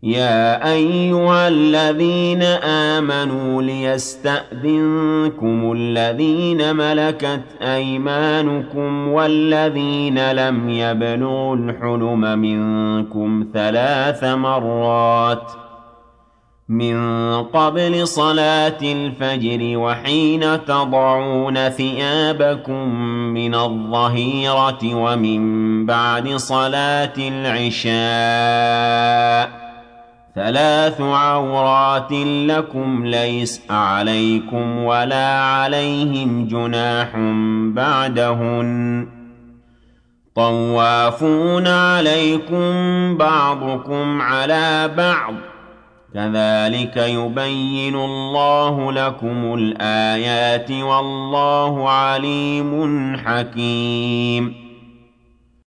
يا أيها الذين آمنوا ليستأذنكم الذين ملكت أيمانكم والذين لم يبلغوا الحلم منكم 3 مرات من قبل صلاة الفجر وحين تضعون ثيابكم من الظهيرة ومن بعد صلاة العشاء 3 عورات لكم ليس عليكم ولا عليهم جناح بعدهن طوافون عليكم بعضكم على بعض كذلك يبين الله لكم الآيات والله عليم حكيم